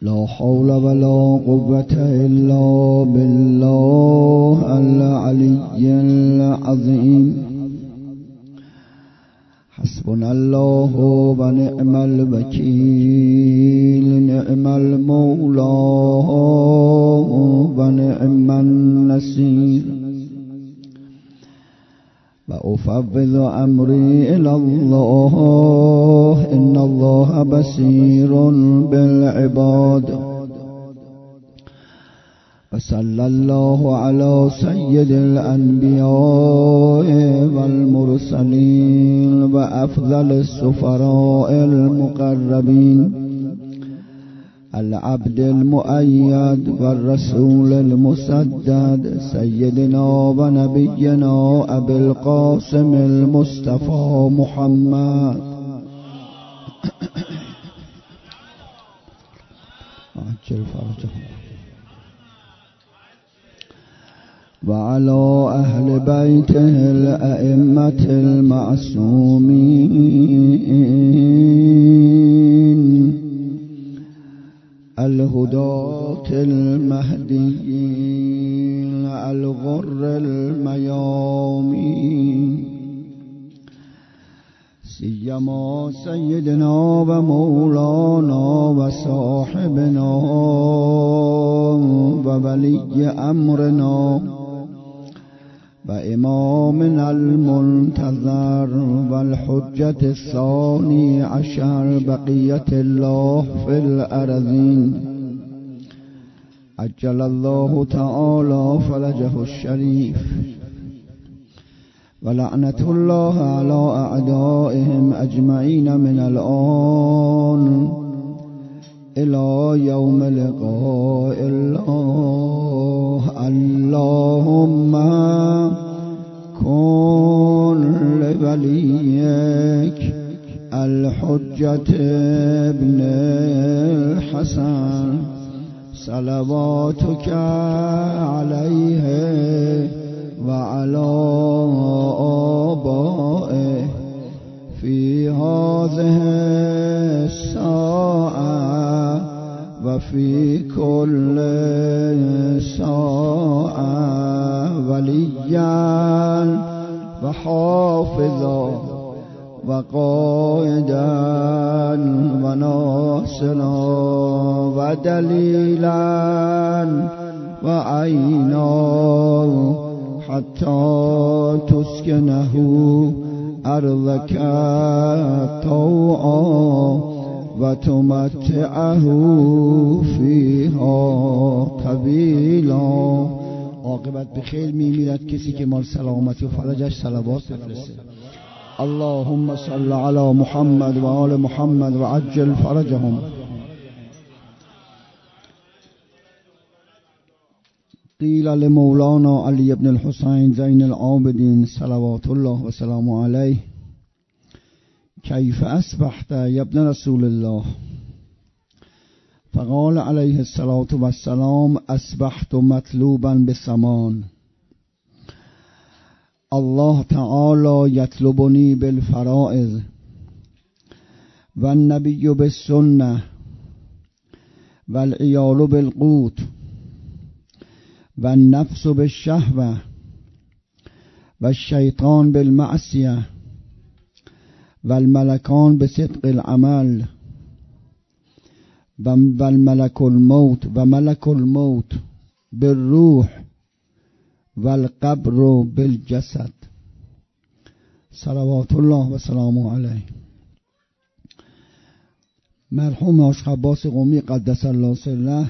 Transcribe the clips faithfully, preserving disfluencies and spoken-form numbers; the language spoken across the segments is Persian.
لا حول ولا قوة إلا بالله العلي العظيم. حسبنا الله ونعم الوكيل، نعم المولى ونعم النصير. وأفوض أمري إلى الله، إن الله بصير بالعباد. وصلى الله على سيد الأنبياء والمرسلين وأفضل السفراء المقربين، العبد المؤيد والرسول المسدد، سيدنا ونبينا أبي القاسم المصطفى محمد عجل فرجه، وعلى أهل بيته الأئمة المعصومين الهداة المهديين الغر الميامين، سيما سيدنا ومولانا وصاحبنا وولي أمرنا وإمامنا المنتظر والحجة الثاني عشر بقية الله في الأرضين، عجل الله تعالى فرجه الشريف. ولعنة الله على أعدائهم أجمعين من الآن إلى يوم لقاء الله. اللهم كن لوليك الحجة ابن الحسن صلواتك عليه وعلى آبائه في هذه الساعة وفي كل ساعة وليا وحافظا وقائدا وناصرا ودليلا وعينا حتى تسكنه أرضك طوعا وتمتعه فيها طویلا. عاقبت به خیر میمیرد کسی که مال سلامتی و فرجش صلوات بفرسته. اللهم صل علی محمد و آل محمد و عجل فرجهم. قیل لمولانا علی بن الحسین زین العابدین صلوات الله و سلام علیه کیف اصبحت یا ابن رسول الله؟ فقال علیه الصلاة والسلام اصبحت مطلوبا بسمان. الله تعالی یطلبنی بالفرائض و النبی بالسنه و العیال بالقوت و النفس بالشهوه و الشیطان بالمعصیه و الملکان بصدق العمل و الملک الموت و ملک الموت بالروح و القبر بالجسد صلوات الله و سلامه علیه. مرحوم عاشق عباس قمی قدس الله سره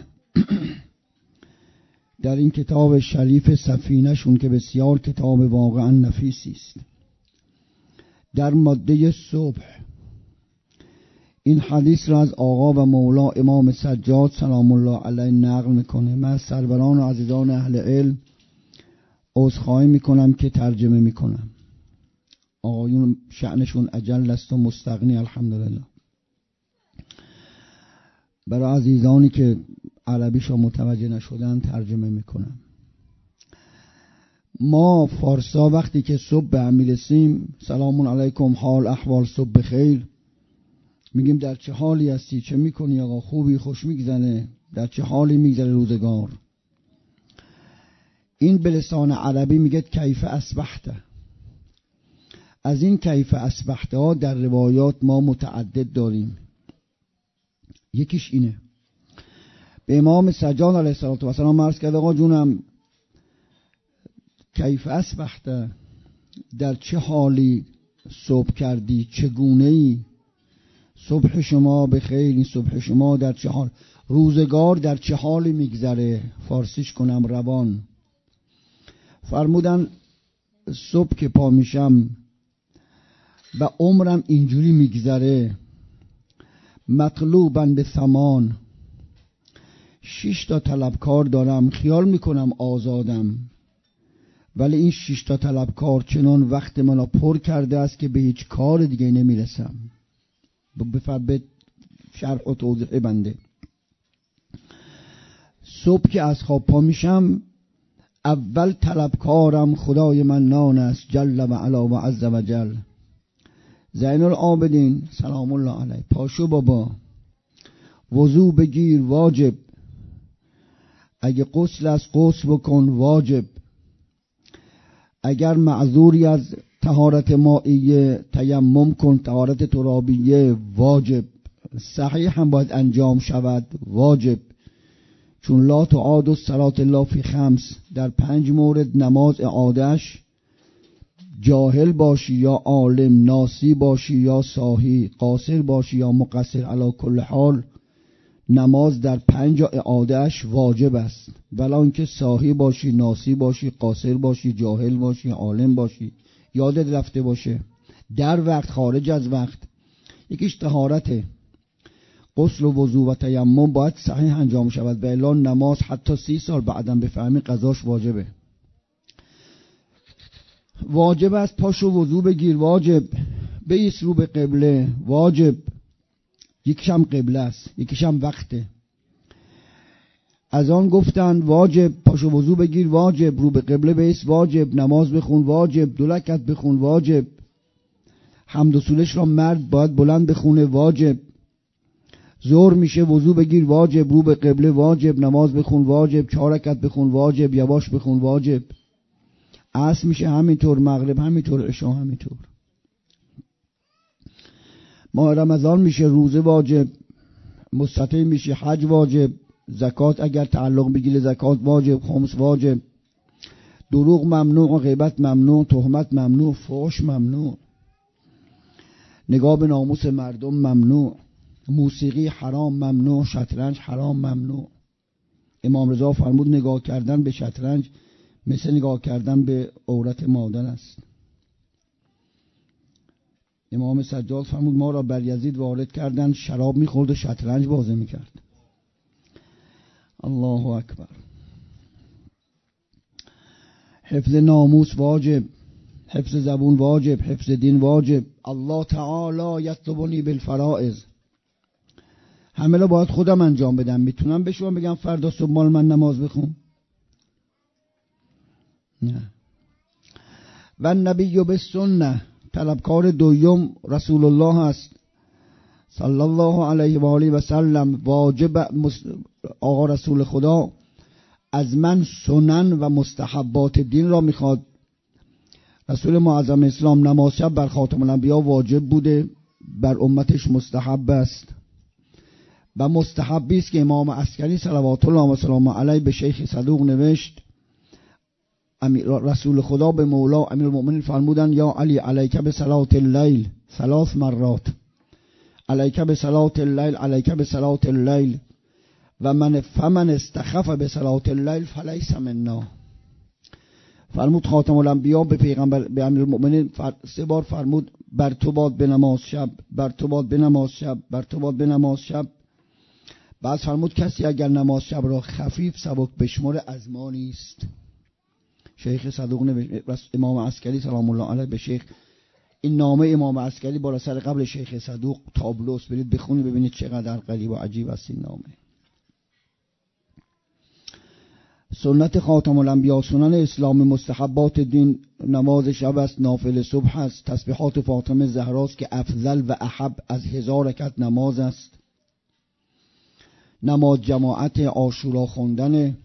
در این کتاب شریف سفینه شون که بسیار کتاب واقعا نفیسی است، در ماده صبح این حدیث را از آقا و مولا امام سجاد سلام الله علیه نقل میکنه. من از سروران و عزیزان اهل علم عذرخواهی میکنم که ترجمه میکنم. آقایون شأنشون اجل است و مستغنی الحمدلله. برای عزیزانی که عربیشو متوجه نشدن ترجمه میکنم. ما فارسا وقتی که صبح به هم میرسیم سلام علیکم، حال احوال، صبح بخیر، میگیم در چه حالی هستی، چه میکنی آقا، خوبی، خوش میگذنه، در چه حالی میگذره روزگار. این به لسان عربی میگه کیف اصبحت. از این کیف اصبحت ها در روایات ما متعدد داریم. یکیش اینه، به امام سجاد علیه السلام عرض کرد آقا جونم کیف اصبحت، در چه حالی صبح کردی، چگونه ای، صبح شما بخیر، این صبح شما در چه حال، روزگار در چه حالی میگذره، فارسیش کنم روان. فرمودن صبح که پا میشم و عمرم اینجوری میگذره، مطلوبن به ثمان، شش تا طلبکار دارم، خیال میکنم آزادم، ولی این شش تا طلبکار چنان وقت منو پر کرده است که به هیچ کار دیگه نمیرسم. به شرح و توضیح بنده. صبح که از خواب پا میشم، اول طلبکارم خدای منان است جل و علا و عز و جل. زین العابدین سلام الله علیه، پاشو بابا، وضو بگیر واجب، اگه غسل از غسل بکن واجب، اگر معذوری از طهارت مائیه تیمم کن، طهارت ترابیه واجب، صحیح هم باید انجام شود واجب، چون لا تعاد الصلاة الا فی خمس، در پنج مورد نماز اعادهش جاهل باشی یا عالم، ناسی باشی یا صاحی، قاصر باشی یا مقصر، علی کل حال نماز در پنج اعادهش واجب است، ولان که صاحی باشی، ناسی باشی، قاصر باشی، جاهل باشی، عالم باشی، یادت رفته باشه، در وقت خارج از وقت. یکیش طهارته، غسل و وضو و تیمم باید صحیح انجام شود، و الا نماز حتی سی سال بعدم بفهمی قضاش واجبه. واجب است پاشو وضو بگیر واجب، بیس رو به قبله واجب، یکیشم قبله است، یکیشم وقته. از آن گفتن واجب پاشو وضو بگیر واجب، رو به قبله بیس واجب، نماز بخون واجب، دو رکعت بخون واجب، حمد و سولش را مرد باید بلند بخونه واجب. ظهر میشه وضو بگیر واجب، رو به قبله واجب، نماز بخون واجب، چهار رکعت بخون واجب، یواش بخون واجب. عصر میشه همینطور، مغرب همینطور، عشا همینطور. ماه رمضان میشه روزه واجب، مستطیع میشه حج واجب، زکات اگر تعلق بگیره زکات واجب، خمس واجب، دروغ ممنوع، غیبت ممنوع، تهمت ممنوع، فحش ممنوع، نگاه به ناموس مردم ممنوع، موسیقی حرام ممنوع، شطرنج حرام ممنوع. امام رضا فرمود نگاه کردن به شطرنج مثل نگاه کردن به عورت مادر است. امام سجاد فرمود ما را بر یزید وارد کردن، شراب میخورد و شطرنج بازی میکرد. الله اکبر. حفظ ناموس واجب، حفظ زبون واجب، حفظ دین واجب. الله تعالی یطلبنی بالفرائض، همه را باید خودم انجام بدم. میتونم به شما بگم فردا صبح مال من نماز بخون؟ نه. و نبی به سنه، طلبکار دویم رسول الله است صلی الله علیه و آله و سلم. واجب آقا رسول خدا از من سنن و مستحبات دین را میخواد. رسول معظم اسلام نماز شب بر خاتم الانبیا واجب بوده، بر امتش مستحب است و مستحبی است که امام عسکری صلوات الله و سلامه علیه به شیخ صدوق نوشت. رسول خدا به مولا امیر المؤمنین فرمودن یا علی علیک به صلات اللیل ثلاث مرات، علیک به صلات اللیل، علیک به صلات اللیل، و من فمن استخف به صلات اللیل فلیس منا. فرمود خاتم الانبیا به پیغمبر به امیر المؤمنین سه بار فرمود بر تو باد به نماز شب، بر تو باد به نماز شب، بر تو باد به نماز شب. بعد فرمود کسی اگر نماز شب را خفیف سبک بشمره از ما نیست. شیخ صدوق نوشت، امام عسکری سلام الله علیه به شیخ، این نامه امام عسکری بالا سر قبل شیخ صدوق تابلوست، برید بخونید ببینید چقدر غریب و عجیب است این نامه. سنت خاتم الانبیا، سنن اسلام، مستحبات دین نماز شب است، نافله صبح است، تسبیحات فاطمه زهراست که افضل و احب از هزار رکعت نماز است، نماز جماعت، عاشورا خوندن،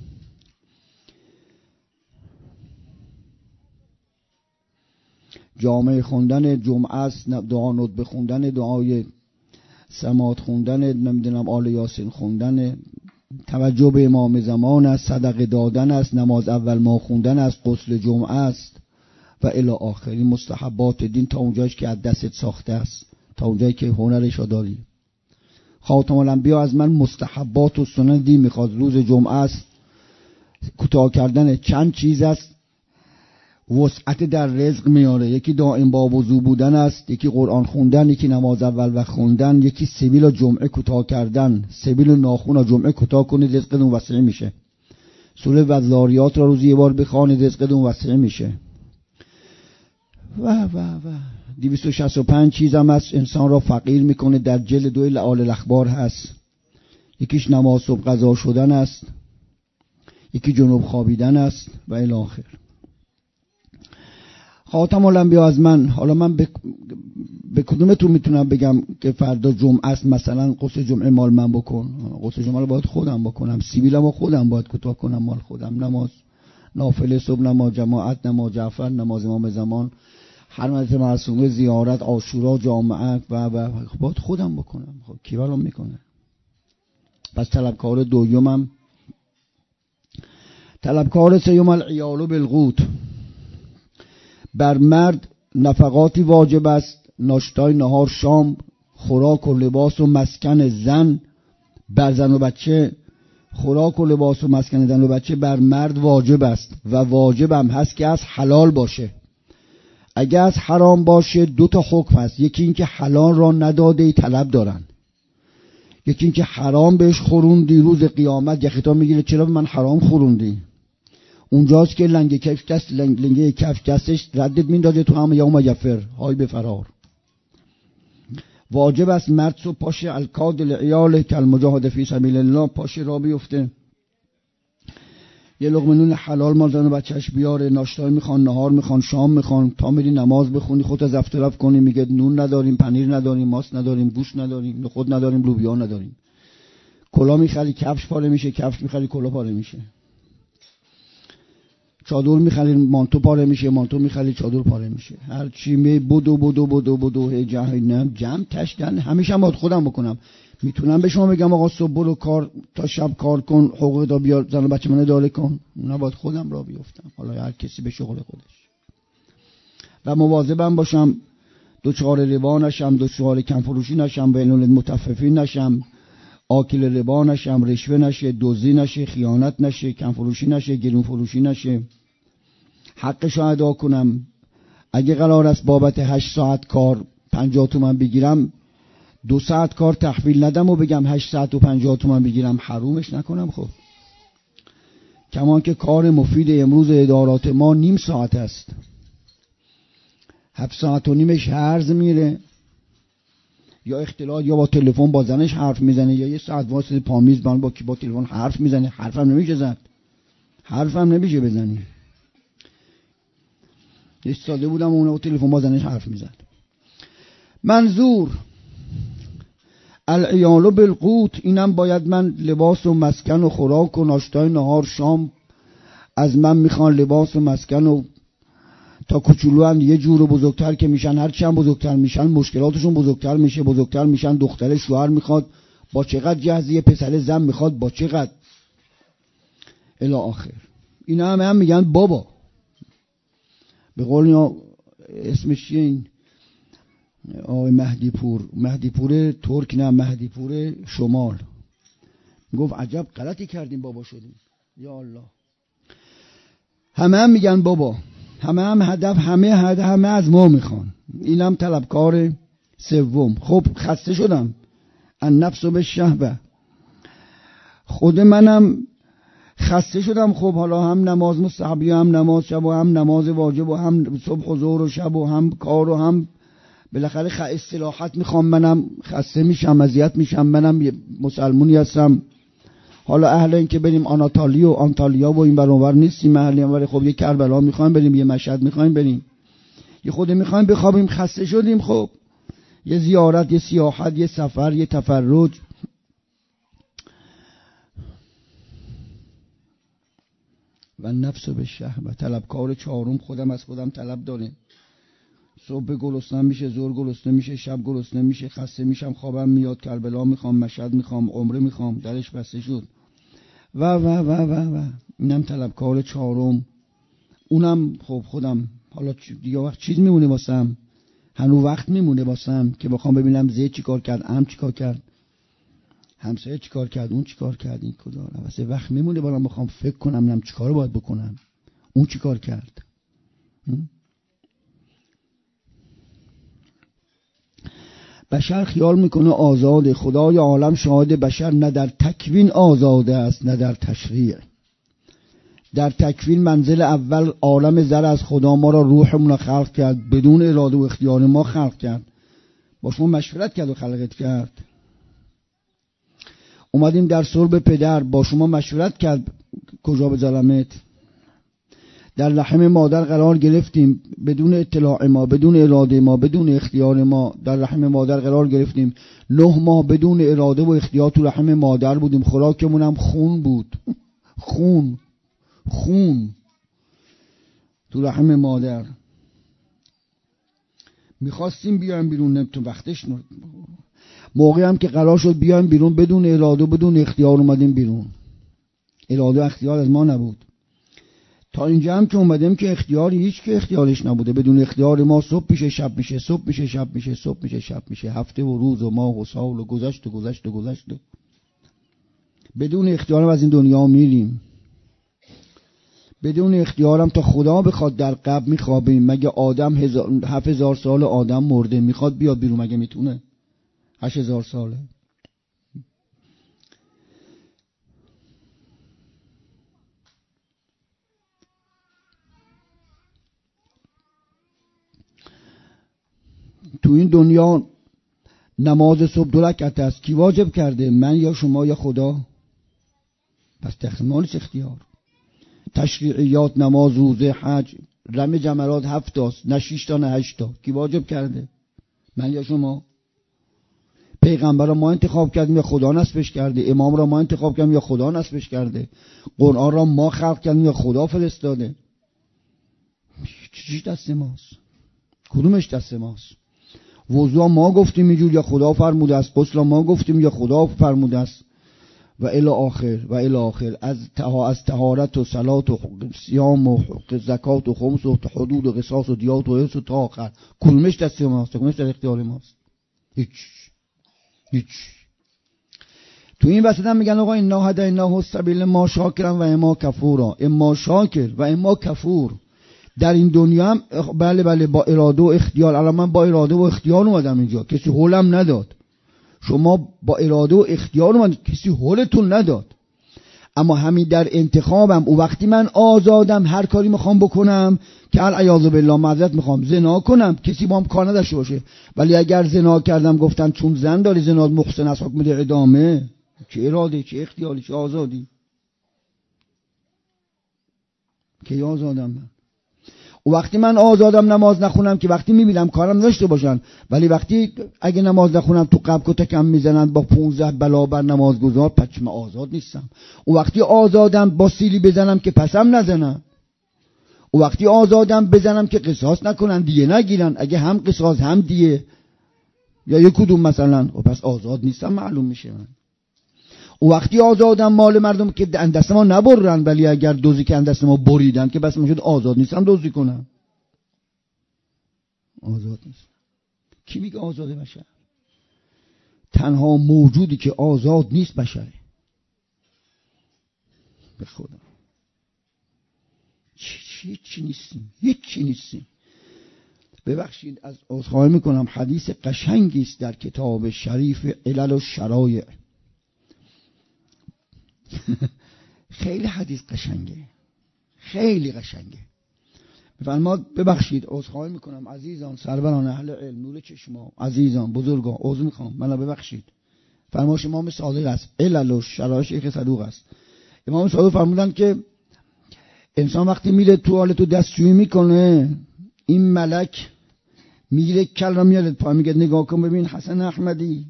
جامعه خوندن، جمعه است، دعا ندبه خوندن، دعای سماعت خوندن، نمیدونم آل یاسین خوندن، توجه به امام زمان است، صدقه دادن است، نماز اول ما خوندن است، غسل جمعه است و الی آخری مستحبات دین تا اونجایی که از دستت ساخته است، تا اونجایی که هنرش داری. خاتم الانبیا از من مستحبات و سنن دین میخواد. روز جمعه است، کوتاه کردن چند چیز است، وسعت در رزق میاره. یکی دائم با وضو بودن است، یکی قرآن خوندن، یکی نماز اول و خوندن، یکی سبیل و جمعه کوتاه کردن. سبیل و ناخون و جمعه کوتاه کنید رزقتون وسیع میشه. سوره والذاریات را روزی یه بار بخوانید رزقتون وسیع میشه. و و و دویست و شصت و پنج چیز هم هست انسان را فقیر میکنه. در جلد دوی لآل الاخبار هست. یکیش نماز صبح قضا شدن است، یکی جنوب خوابیدن است و الی آخر. خاتم الانبیا از من، حالا من به, به کدومتون میتونم بگم که فردا جمعه است مثلا غسل جمعه مال من بکن؟ غسل جمعه رو باید خودم بکنم، سیبیلمو خودم باید کوتاه کنم مال خودم. نماز نافله صبح، نماز جماعت، نماز جعفر، نماز امام زمان، حرمت معصومه، زیارت، عاشورا، جامعه و و باید خودم بکنم. خب کی برام میکنه؟ پس طلبکار دومم، طلبکار سیوم العیال بالقوت. بر مرد نفقاتی واجب است، ناشتای نهار شام، خوراک و لباس و مسکن زن. بر زن و بچه خوراک و لباس و مسکن زن و بچه بر مرد واجب است و واجب هم هست که از حلال باشه. اگه از حرام باشه دو تا حکم هست. یکی این که حلال را نداده ای طلب دارن، یکی این که حرام بهش خوروندی، روز قیامت یخیتا میگیره چرا به من حرام خوروندی. اونجاست که لنگه کف دست لنگ لنگه کف دستش ردت میندازه تو هم یوم یفر، های به فرار. واجب است مرد صبح پاشه الکاد العیال کل مجاهد فی سبیل الله، پاشه را بیفته، یه لقمه نون حلال مال زن و بچهش بیاره. ناشتای میخوان، نهار میخوان، شام میخوان، تا میری نماز بخونی خودت از افتراف کنی میگه نون نداریم، پنیر نداریم، ماست نداریم، گوشت نداریم، نخود نداریم، لوبیا نداریم. کلا میخری کفش پاره میشه، کفش میخری کلا پاره میشه. چادر میخری مانتو پاره میشه، مانتو میخری چادر پاره میشه. هر چی می بدو بدو بدو بدو هی جهنم جمع تشدن. همیشه باید خودم بکنم. میتونم به شما بگم آقا صبح برو کار تا شب کار کن، حقوق دا بیار، زن و بچه من اداره کن؟ نه، باید خودم را بیفتم. حالا هر کسی به شغل خودش. و مواظبم باشم دوچار ربا نشم، دوچار کم فروشی نشم، بین المتطففین نشم، آکل ربا نشم، رشوه نشه، دزدی نشه، خیانت نشه، کم فروشی نشه، گرون فروشی نشه. حقش رو ادا کنم. اگه قرار است بابت هشت ساعت کار پنجاه تومن بگیرم، دو ساعت کار تحویل ندم و بگم هشت ساعت و پنجاه تومن بگیرم، حرومش نکنم. خب کمان که کار مفید امروز ادارات ما نیم ساعت است، هفت ساعت و نیمش هرز میره، یا اختلاط، یا با تلفن با زنش حرف میزنه، یا یه ساعت واسه پامیز با با با تلفن حرف میزنه. حرفم نمیشه زد، حرفم نمیشه بزنی. یه ساده بودم اون با تلفن با زنش حرف میزد. منظور العیال بالقوت، اینم باید من لباس و مسکن و خوراک و ناشتای نهار شام از من میخوان. لباس و مسکن و تا کوچولو هم یه جور بزرگتر که میشن، هر چی هم بزرگتر میشن مشکلاتشون بزرگتر میشه، بزرگتر میشن. دختر شوهر میخواد با چقدر جهزیه، پسر زن میخواد با چقدر، الی آخر. اینا همه هم میگن بابا. به قول یا اسمش چیه این آقای مهدی پور، مهدی پور ترک، نه مهدی پور شمال، گفت عجب غلطی کردیم بابا شدیم. یا الله، همه هم میگن بابا، همه هم هدف، همه هدف همه از ما میخوان. اینم طلبکار سوم. خب خسته شدم، النفس بالشهوه، خود منم خسته شدم. خب حالا هم نماز مستحبی، هم نماز شب، و هم نماز واجب، و هم صبح و ظهر و شب، و هم کار، و هم بالاخره خ اصلاحات میخوام. منم خسته میشم، اذیت میشم. منم مسلمونی هستم، حالا اهل این که بریم آناتالیا و آنتالیا و این بر اونور نیستیم، اهل ولی خب یه کربلا میخوایم بریم، یه مشهد میخوایم بریم، یه خود میخوایم بخوابیم، خسته شدیم، خب یه زیارت، یه سیاحت، یه سفر، یه تفرج. و نفس به شهر و طلبکار چهارم خودم از خودم طلب دارم. صبح گرسنه میشه، ظهر گرسنه میشه، شب گرسنه میشه، خسته میشم، خوابم میاد، کربلا میخوام، مشهد میخوام، عمره میخوام، درش بسته شد و و و و و اینم طلبکار چهارم. اونم خب خودم حالا دیگه وقت چیز میمونه واسم، هنوز وقت میمونه واسم که بخوام ببینم زید چی کار کرد، ام چی کار کرد، همسایه چی کار کرد، اون چی کار کرد، این کدار واسه وقت میمونه برام بخوام فکر کنم نم چی کار باید بکنم، اون چی کار کرد. بشر خیال میکنه آزاده. خدای عالم شاهد بشر نه در تکوین آزاده است نه در تشریع. در تکوین منزل اول عالم ذره از خدا ما را روحمون را خلق کرد، بدون اراده و اختیار ما خلق کرد، با شما مشورت کرد و خلقت کرد. اومدیم در صلب پدر، با شما مشورت کرد کجا بذارمت. در رحم مادر قرار گرفتیم بدون اطلاع ما، بدون اراده ما، بدون اختیار ما. در رحم مادر قرار گرفتیم، نه ماه بدون اراده و اختیار تو رحم مادر بودیم. خوراکمون هم خون بود، خون خون تو رحم مادر. میخواستیم بیایم بیرون، نمیتون وقتش نو... موقعی هم که قرار شد بیایم بیرون بدون اراده و بدون اختیار اومدیم بیرون. اراده و اختیار از ما نبود. تا اینجا هم که اومدیم که اختیاری هیچ که اختیارش نبوده. بدون اختیار ما صبح میشه شب میشه، صبح میشه شب میشه، صبح میشه شب میشه، هفته و روز و ماه و سال و گذشت و گذشت و گذشت. بدون اختیارم از این دنیا میریم. بدون اختیارم تا خدا بخواد در قبر میخوابیم. مگه آدم هزار هفت هزار سال آدم مرده میخواد بیاد بیرون؟ مگه میتونه؟ هشت هزار ساله. تو این دنیا نماز صبح دو رکعت است. کی واجب کرده؟ من یا شما یا خدا؟ پس تخمانش اختیار. تشریعیات، نماز، روزه، حج، رمی جمرات هفت است، نه شش تا نه هشت تا. کی واجب کرده؟ من یا شما؟ پیغمبر را ما انتخاب کردیم یا خدا نصبش کرده؟ امام را ما انتخاب کردیم یا خدا نصبش کرده؟ قرآن را ما خلق کردیم یا خدا فرستاده؟ چیش دست ماست؟ کدومش دست ماست؟ وضوء ما گفتیم اینجور یا خدا فرموده است؟ غسل ما گفتیم یا خدا فرموده است؟ و الی آخر و الی آخر. از تها از طهارت و صلات و صیام و زکات و خمس و حدود و قصاص و دیات و حرص و تا آخر. کدومش دست ماست؟ کدومش در اختیار ماست؟ هیچ هیچ. تو این وسط هم میگن آقا انا هدیناه السبیل ما شاکرا و اما کفورا. اما شاکر و اما کفور. در این دنیا هم بله بله با اراده و اختیار. الان من با اراده و اختیار اومدم اینجا، کسی هولم نداد. شما با اراده و اختیار اومدید، کسی هولتون نداد. اما همین در انتخابم او وقتی من آزادم هر کاری میخوام بکنم که العیاذ بالله معذرت میخوام زنا کنم، کسی با هم کار نداشته باشه. ولی اگر زنا کردم گفتن چون زن داری زنا محسن است حکم ده ادامه. چه اراده، چه اختیاری، چه آزادی؟ که آزادم من. و وقتی من آزادم نماز نخونم که وقتی میبینم کارم داشته باشن، ولی وقتی اگه نماز نخونم تو قبل کتکم میزنن با پونزده بلا بر نماز گذار، پس من آزاد نیستم. و وقتی آزادم با سیلی بزنم که پسم نزنن. و وقتی آزادم بزنم که قصاص نکنن، دیه نگیرن. اگه هم قصاص هم دیه یا یک کدوم مثلا، و پس آزاد نیستم معلوم میشه من. و وقتی آزادم مال مردم که دست ما نبرن، ولی اگر دوزی که دست ما بریدن که بس میشد آزاد نیستم دوزی کنم. آزاد نیست. کی میگه آزاده بشر؟ تنها موجودی که آزاد نیست بشره. به خدا چی چی نیستیم، هیچی نیستیم. ببخشید از عذرخواهی میکنم، حدیث قشنگی است در کتاب شریف علل و شرایع. خیلی حدیث قشنگه، خیلی قشنگه. بفرماد ببخشید عذرخواهی میکنم عزیزان، سروران اهل علم، نور چشما، عزیزان، بزرگان، عذر میخوام، منو ببخشید. فرمایش امام صادق است، علل و شرایع شیخ صدوق است. امام صادق فرمودن که انسان وقتی میره توالت و دستشویی میکنه، این ملک میگیره کل را میاره پا، میگه نگاه کن ببین حسن احمدی،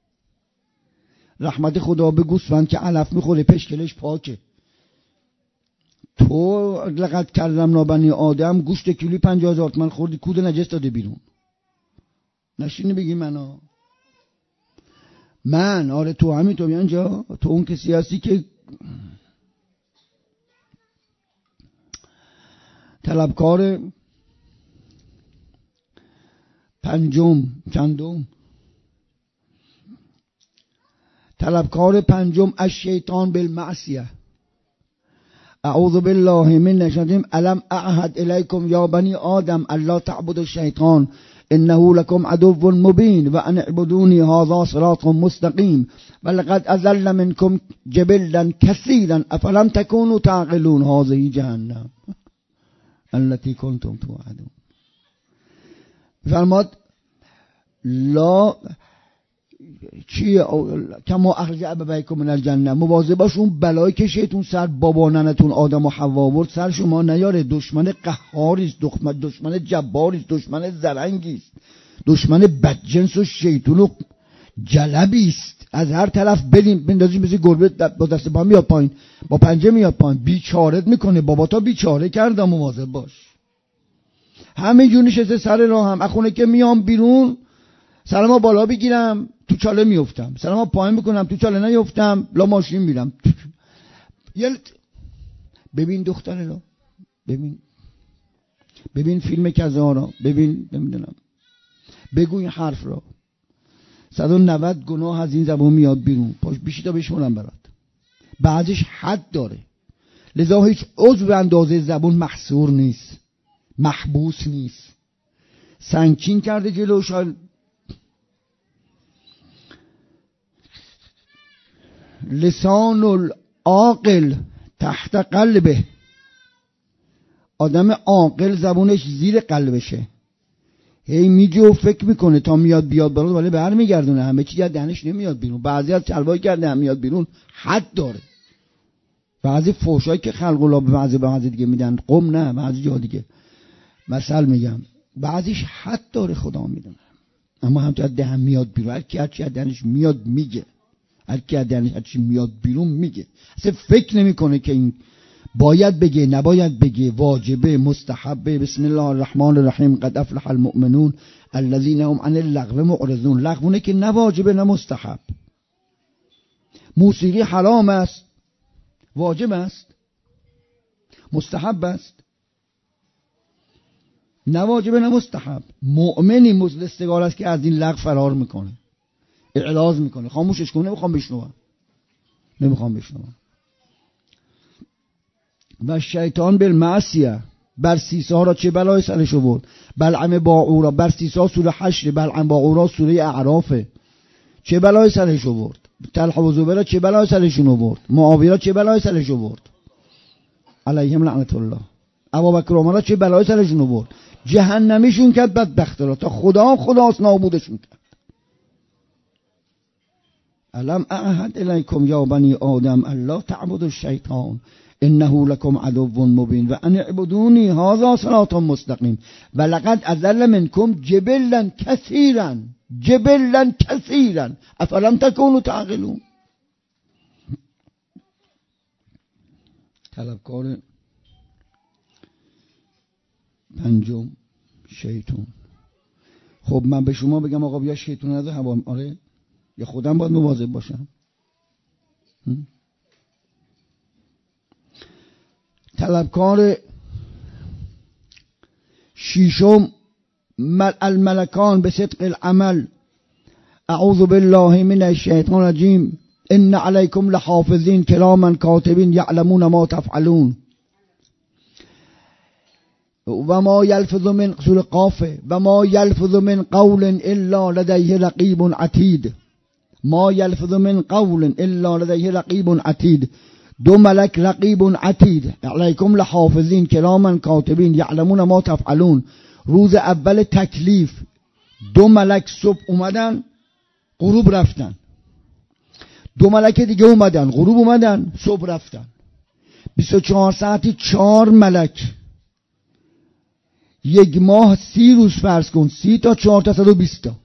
رحمت خدا به گوسفند که علف میخوره پشکلش پاکه، تو لقد کرمنا بنی آدم گوشت کیلویی پنجاه هزار تومان خوردی، کود نجس داده بیرون. نشینی بگی منو من آره تو همین تو اینجا تو اون کسی هستی که طلبکار پنجم چندم طلبکار پنجم از شیطان بالمعصیه. اعوذ بالله من الشیطان الم اعهد الیکم یا بنی آدم الا تعبدوا الشیطان انه لكم عدو مبین و ان اعبدونی هذا صراط مستقیم ولقد اضل منکم جبلا کثیرا افلم تکونوا تعقلون هذه جهنم التي کنتم توعدون. فرماد لا چیه کما اخرج ابویکم من الجنه، مواظب باش اون بلایی که شیطون سر بابا ننتون آدم و حوا آورد سر شما نیاره. دشمن قهاری است، دشمن دشمن جباری است، دشمن زرنگی است، دشمن بدجنس و شیطون و جلبی است. از هر طرف بریم بندازیم مثل گربه با دست پا میاد پایین، با پنجه میاد پایین، بیچارت میکنه. بابا تا بیچاره کردم، مواظب باش. همه جون نشسته سر راه هم اخونه که میام بیرون سلام بالا بگیرم تو چاله میافتم، سلام پایین بکنم تو چاله نیافتم، لا ماشین میرم. ببین دختره رو، ببین ببین فیلم کذا رو، ببین نمیدونم بگو این حرف رو. صد و نود گناه از این زبان میاد بیرون، پاش بیشی تا بشمونم برات. بعضش حد داره، لذا هیچ عضو به اندازه زبان محصور نیست، محبوس نیست. سنگین کرده جلوش. لسان العاقل تحت قلبه، آدم عاقل زبونش زیر قلبشه، هی میگه و فکر میکنه تا میاد بیاد برات، ولی برمیگردونه. همه چی از دهنش نمیاد بیرون. بعضی از چلوای کرده هم میاد بیرون، حد داره. بعضی فحشایی که خلق الله به بعضی به بعضی دیگه میدن، قم نه بعضی جا دیگه مثل میگم، بعضیش حد داره، خدا میدونه. اما هم تو از دهن میاد بیرون، هر کی هر چی از دهنش میاد میگه، هر کی از دهنش هر چی میاد بیرون میگه. اصلا فکر نمیکنه که این باید بگه نباید بگه، واجبه مستحبه. بسم الله الرحمن الرحیم قد افلح المؤمنون الذين هم عن اللغو معرضون. لغوونه که نه واجبه نه مستحب. موسیقی حرام است، واجب است، مستحب است، نه واجبه نه مستحب. مؤمنی مستقال است که از این لغو فرار میکنه، اعراض میکنه، خاموشش کنه، نمیخوام بشنوم نمیخوام بشنوم. و شیطان بالمعصیه، بر سیسا را چه بلای سرش آورد. بلعم باعورا، بر سیسا سوره حشر، بلعم باعورا سوره اعرافه، چه بلای سرش آورد. طلحه و زبیر چه بلای سرشون آورد. معاویه چه بلای سرش آورد علیهم لعنت الله. ابوبکر و عمر چه بلای سرشون آورد. جهنمیشون کرد بدبخت را، تا خدا خداست نابودشون کرد. الم اعهد الیکم یا بنی آدم الا تعبدوا الشیطان انه لكم عدو مبین و ان اعبدونی هذا صراط مستقیم ولقد اضل منکم جبلا کثیرا جبلا کثیرا افلم تکونوا تعقلون. طلبکار پنجم شیطان. خب من به شما بگم آقا بیا شیطان نده هوا، آره یا خودم باید مواظب باشم. طلبکار شیشم الملکان به صدق العمل. اعوذ بالله من الشیطان الرجیم ان علیکم لحافظین کراما کاتبین یعلمون ما تفعلون. و ما یلفظ من سوره قافه و ما یلفظ من قول الا لدیه رقیب عتید. ما یلفظ من قول الا لدیه رقیب عتید. دو ملک رقیب عتید علیکم لحافظین کراما کاتبین یعلمون ما تفعلون. روز اول تکلیف دو ملک صبح اومدن، غروب رفتن. دو ملک دیگه اومدن، غروب اومدن، صبح رفتن. بیست و چهار ساعتی چهار ملک. یک ماه سی روز فرض کن، سی تا چهار تا صد و بیست تا.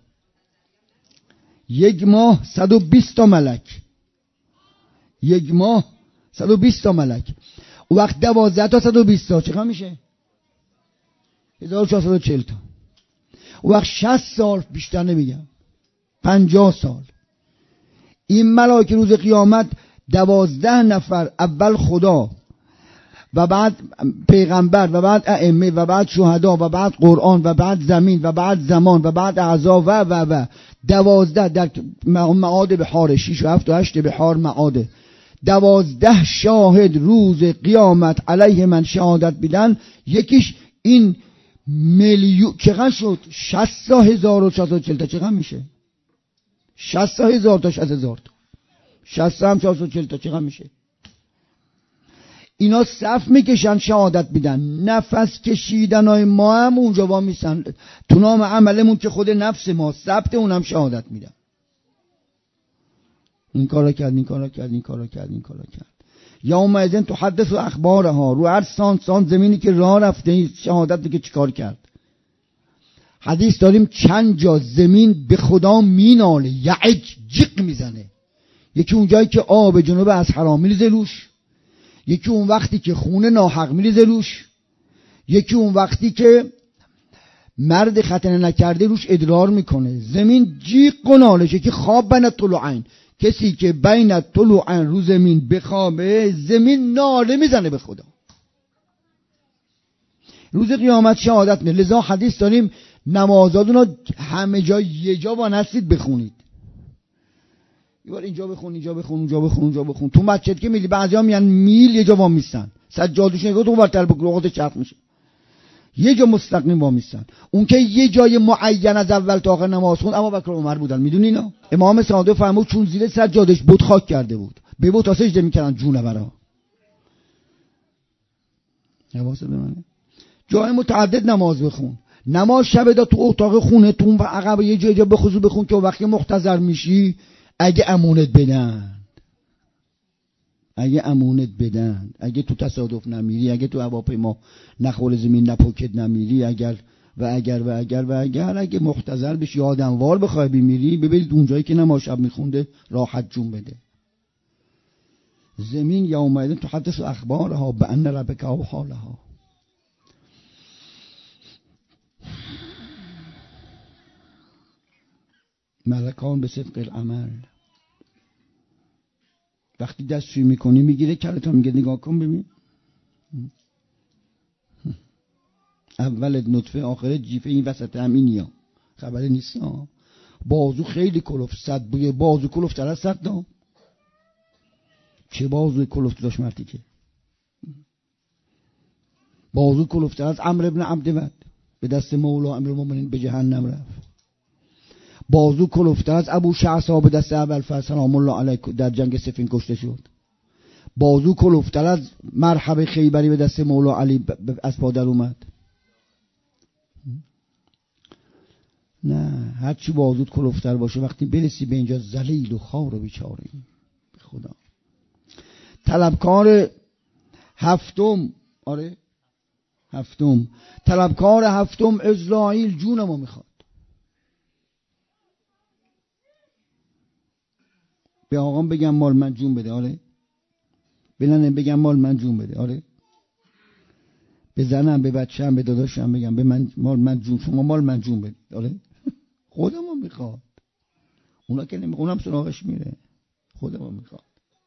یک ماه صد و بیست تا ملک. یک ماه صد و بیست تا ملک. و وقت دوازده تا صد و بیست تا چقدر میشه؟ هزار و چهارصد و چهل تا. و وقت شصت سال، بیشتر نمیگم، پنجاه سال. این ملائکه روز قیامت دوازده نفر، اول خدا و بعد پیغمبر و بعد ائمه و بعد شهدا و بعد قرآن و بعد زمین و بعد زمان و بعد اعضا و و و دوازده در معاد بحار، شیش و هفت و هشت بحار معاده، دوازده شاهد روز قیامت علیه من شهادت بدن. یکیش این میلیون چقدر شد؟ شصت هزار و چهارصد و چهل تا. چقدر میشه؟ شصت هزار تا شصت هزار تا شصت هم چهارصد و چهل تا چقدر میشه؟ اینا صف میکشن شهادت بدن. نفس کشیدن های ما هم اونجا وا میسن تو نام عملمون که خود نفس ما ثبت، اونم شهادت میدن. این کارا کرد، این کارا کرد، این کارا کرد، این کارا کرد. یا اومدن تو حدث و اخبارها، رو هر سان سان زمینی که راه رفته شهادت که چیکار کرد. حدیث داریم چند جا زمین به خدا میناله، یعج جیق میزنه. یکی اونجایی که آب جنوب از حرام میریزه روش، یکی اون وقتی که خونه ناحق میریزه روش، یکی اون وقتی که مرد ختنه نکرده روش ادرار میکنه. زمین جیق و نالشه که خواب بین طلوعین، کسی که بین طلوعین رو زمین بخوابه زمین ناله میزنه به خدا. روز قیامت شهادت میده. لذا حدیث داریم نمازاتون رو همه جا یه جا با نستید بخونید. یه بار اینجا بخون، اینجا بخون، اونجا بخون، اونجا بخون. تو مسجد که میلی بعضیا میان میل یه جا وا میستن، سجادش نگاه تو برتر بگو چرخ میشه، یه جا مستقیم وا میستن. اون که یه جای معین از اول تا آخر نماز خوند ابو بکر و عمر بودن. میدونی اینا؟ امام صادق فرمود چون زیر سجادش بت خاک کرده بود، به بت سجده میکردن جونورا. حواست به منه. جای متعدد نماز بخون. نماز شب دا تو اتاق خونه تون و عقب یه جای جا بخصوص بخون که وقتی محتضر میشی اگه امونت بدن، اگه امونت بدن، اگه تو تصادف نمیری، اگه تو هواپیما نخول زمین نپوکت نمیری، اگر و اگر و اگر و اگر اگه محتضر بشی آدموار بخوای بمیری، ببینید اونجایی که نماز شب میخونده راحت جون بده. زمین یا اومدن تو حدث اخبارها به ان ربک اوحی لها. ملکان به صدق العمل. وقتی دستشویی میکنی میگیره کلتا میگه نگاه کن ببین، اول نطفه آخر جیفه، این وسط همینیا، خبری نیست. بازو خیلی کلفت، صد بوی بازو کلفت تر از صد دام. چه بازوی کلفت داشت مردی که بازو کلفت تر از عمرو بن عبدود به دست مولا امیرالمومنین به جهنم رفت. بازو کلفتر از ابو شعثا به دست ابوالفضل سلام الله علیه در جنگ صفین کشته شد. بازو کلفتر از مرحب خیبری به دست مولا علی از پادر اومد. نه، هرچی بازوت کلفتر باشه وقتی برسی به اینجا ذلیل و خوار و بیچاره. به خدا. طلبکار هفتم، آره هفتم، طلبکار هفتم اسرائیل جونمو میخواد. به آقام بگم مال من جون بده، آره. به ننم بگم مال من جون بده، آره. به زنم، به بچه‌م، به داداشم بگم به من مال من جون، شما مال من جون بده، آره. خودمو میخواد. اونا که نمیخواد، اونم سراغش میره. خودمو میخواد.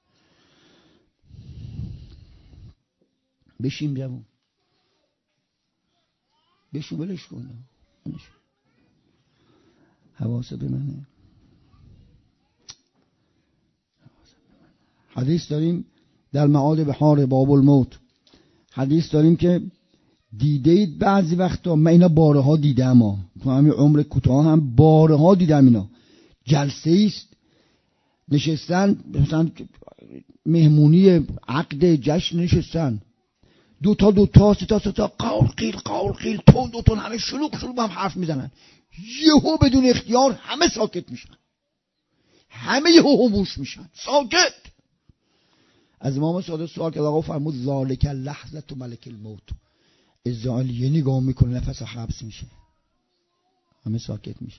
بشیم جوون. بشو بلش کن. حواست به منه. حدیث داریم در معاد بحار باب الموت، حدیث داریم که دیدید بعضی وقتا، من اینا بارها دیدم، ها تو همین عمر کوتاه هم بارها دیدم. اینا جلسه است نشستن، مثلا مهمونی عقد جشن نشستن، دو تا دو تا سه تا سه تا قول قیل قول قیل تون دو تون همه شلوغ شلوغ هم حرف میزنن. یهو بدون اختیار همه ساکت میشن، همه یه هوموش میشن ساکت. از امام صادق سوال کرد، آقا فرمود ذالک لحظه ملک الموت. اسرائیل یه نگاه میکنه نفس حبس میشه، همه ساکت میشن.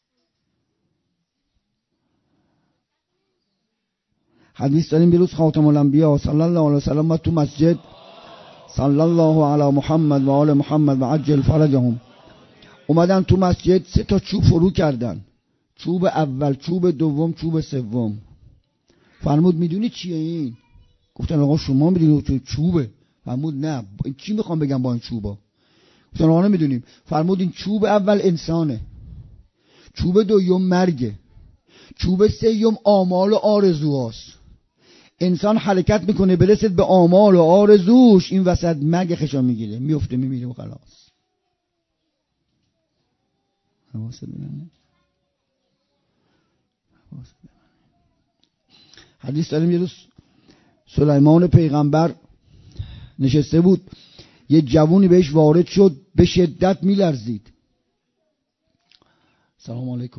حدیث داریم بیروز خاتم الانبیا صلی الله علیه و سلم و تو مسجد صلی الله علی محمد و آل محمد و عجل فرجهم اومدن تو مسجد، سه تا چوب فرو کردن، چوب اول، چوب دوم، چوب سوم. فرمود میدونی چیه این؟ گفتن آقا شما میدونی چوبه؟ فرمود نه. چی میخوام بگم با این چوبا؟ گفتن آقا نمیدونیم. فرمود این چوب اول انسانه، چوب دوم مرگه، چوب سوم آمال و آرزوهاست. انسان حرکت میکنه برسد به آمال و آرزوش، این وسط مرگ خشا میگیره، میفته میمیره و خلاص. حواست بمونه. حواست بمونه. حدیث داریم یه روز سلیمان پیغمبر نشسته بود، یه جوونی بهش وارد شد، به شدت میلرزید. سلام علیکم.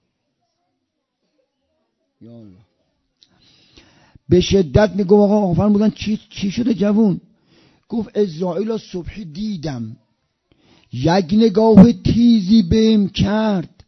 یا الله. به شدت میگم آقا فرمودن چی چی شده جوون؟ گفت اسرائیل صبح دیدم یک نگاه تیزی بهم کرد،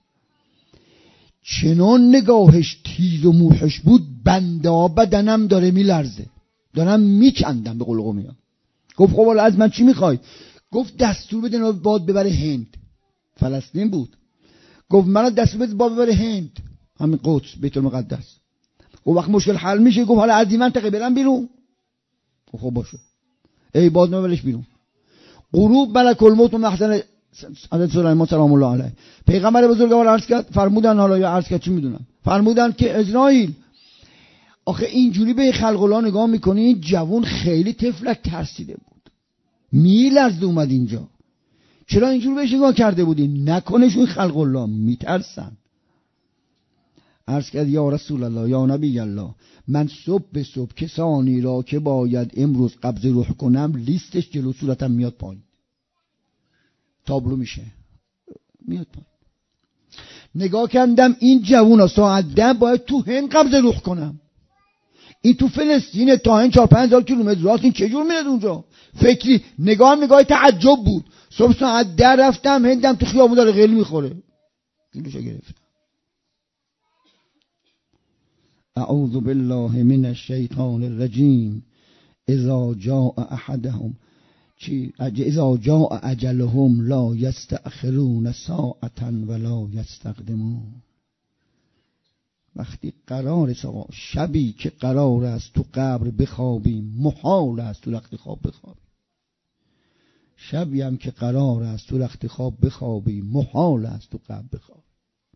چنان نگاهش تیز و موحش بود بنده بدنم داره میلرزه، دارم میکندم به قول قومیا. گفت خب حالا از من چی میخوای؟ گفت دستور بده باد ببره هند. فلسطین بود. گفت منو دستور بده باد ببره هند، همین قدس بیت المقدس. و وقت مشکل حل میشه گفت حالا از این منطقه برم بیرون. خب باشه، ای باد نبرش بیرون. غروب ملک الموت و محضر حضرت سلیمان سلام الله علیه پیغمبر بزرگوار عرض کرد، فرمودن حالا یا عرض کرد چی میدونم، فرمودن که اسرائیل آخه اینجوری به خلق الله نگاه میکنی، این جوون خیلی طفلک ترسیده بود، میلرزه اومد اینجا، چرا اینجوری بهش نگاه کرده بودی؟ نکنشون خلق الله میترسن. عرض کرد یا رسول الله یا نبی الله، من صبح به صبح کسانی را که باید امروز قبض روح کنم لیستش جلو صورتم میاد پایین، تابلو میشه میاد پایین. نگاه کردم این جوونا ساعت ده باید تو هند قبض روح کنم، این تو فلسطین تا هند چهار پنج هزار کیلومتر راست، این چجور میاد اونجا؟ فکری نگاه نگاه تعجب بود. صبح ساعت ده رفتم هندم تو خیابون داره قل میخوره، اینوشو گرفتم. اعوذ بالله من الشیطان الرجیم اذا جاء احدهم چی اذا جاء اجلهم لا یستأخرون ساعة ولا یستقدمون. وقتی قرار سوا شبی که قرار است تو قبر بخوابیم، محال است تو رخت خواب بخوابیم. شبی هم که قرار است تو رخت خواب بخوابیم، محال است تو قبر بخوابیم.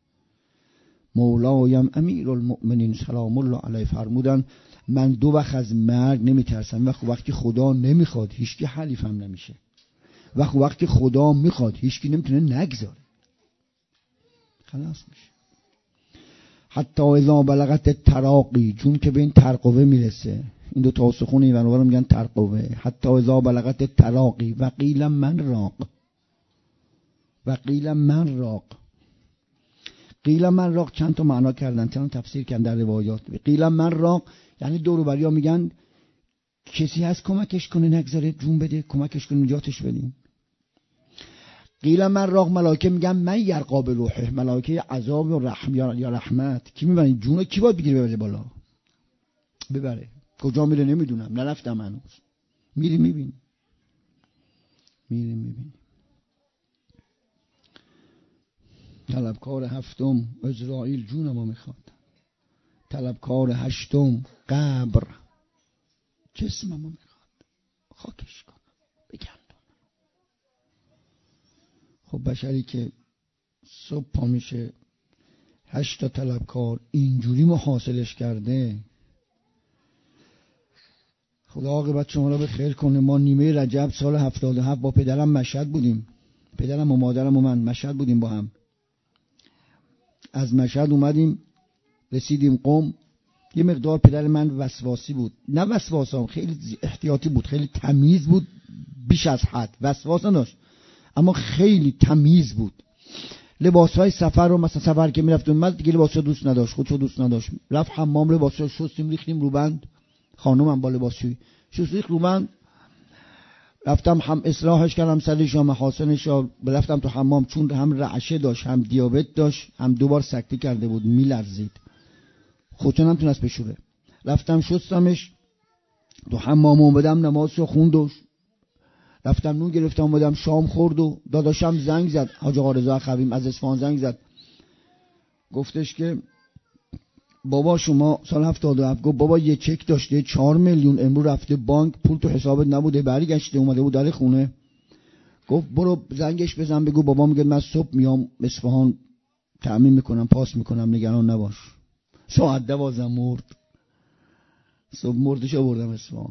مولایم امیر المؤمنین سلام الله علیه فرمودن من دو وقت از مرگ نمیترسم، وقتی وقتی خدا نمیخواد هیچکی حلیفم نمیشه، وقتی وقتی خدا میخواد هیچکی نمیتونه نگذاره، خلاص میشه. حتی اذا بلغت التراقی، چون که به این ترقوه میرسه، این دو تا سخون این ور میگن ترقوه. حتی اذا بلغت التراقی و قیل من راق، و قیل من راق. قیل من راق چند تا معنا کردن، چند تا تفسیر کردن در روایات. قیل من راق یعنی دور و بریا میگن کسی هست کمکش کنه نگذاره جون بده، کمکش کنه نجاتش بدیم. قیل من راق ملائکه میگن من یرقا به روحه، ملائکه عذاب و رحم یا رحمت. کی میبره جون کی باید بگیره ببره بالا؟ ببره کجا میره نمیدونم، نرفتم هنوز. میری میبینی، میری میبینی. طلبکار هفتم اسرائیل جونمو میخواد، طلبکار هشتم قبر جسممو میخواد، خاکش کنم بگردم. خب بشری که صبح پا میشه هشت تا طلبکار اینجوری محاصلش کرده، خدا عاقبت شما را به خیر کنه. ما نیمه رجب سال هفتاد و هفت با پدرم مشهد بودیم، پدرم و مادرم و من مشهد بودیم با هم. از مشهد اومدیم رسیدیم قم. یه مقدار پدر من وسواسی بود، نه وسواسام، خیلی احتیاطی بود، خیلی تمیز بود بیش از حد، وسواس نداشت اما خیلی تمیز بود. لباسهای سفر رو مثلا سفر که میرفت اومد دیگه لباسا دوست نداشت، خودشو دوست نداشت، رفت حمام لباسا شستیم ریختیم رو بند، خانومم با لباسشویی شست ریخت رو بند، رفتم هم اصلاحش کردم سرش و محاسنش و رفتم تو حمام، چون هم رعشه داشت هم دیابت داشت هم دوبار سکته کرده بود میلرزید خودشو نمیتونست بشوره، رفتم شستمش تو حمام اومدم نمازشو خوند و رفتم نون گرفتم اومدم شام خورد و داداشم زنگ زد، حاج آقا رضا خویم از اصفهان زنگ زد گفتش که بابا شما سال هفتاد و هفت، گفت بابا یه چک داشته چهار میلیون امروز رفته بانک پول تو حسابت نبوده برگشته اومده بود در خونه، گفت برو زنگش بزن بگو بابا میگه من صبح میام اصفهان تأمین میکنم پاس میکنم نگران نباش. ساعت دوازده مرد، صبح مردش آوردم اصفهان.